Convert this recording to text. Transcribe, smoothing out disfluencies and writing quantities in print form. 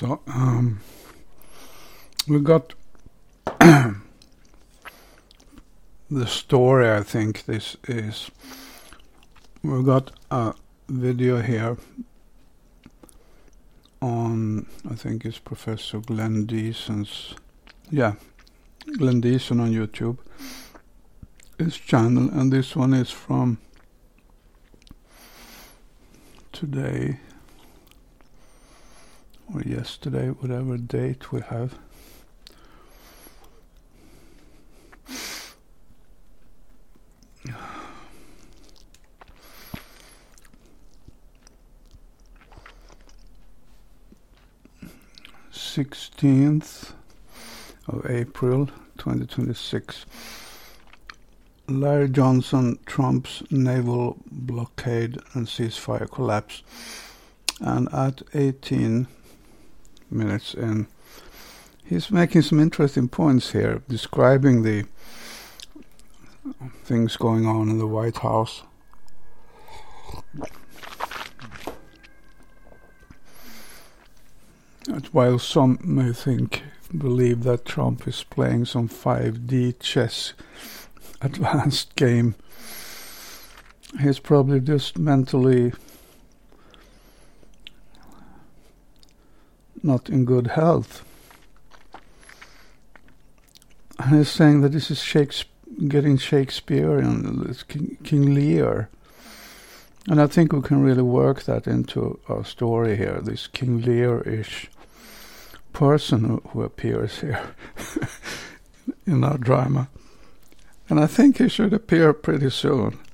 So we got the story. I think this is. We got a video here on. I think it's Professor Glenn Deason's. Yeah, Glenn Deason on YouTube. His channel, and this one is from today or yesterday, whatever date we have. (16th of April 2026). Larry Johnson, Trump's naval blockade and ceasefire collapse. And at 18 minutes in, he's making some interesting points here, describing the things going on in the White House. That while some may believe that Trump is playing some 5D chess advanced game, he's probably just mentally not in good health. And he's saying that this is getting Shakespearean, it's King Lear. And I think we can really work that into our story here, this King Lear-ish person who appears here in our drama. And I think he should appear pretty soon.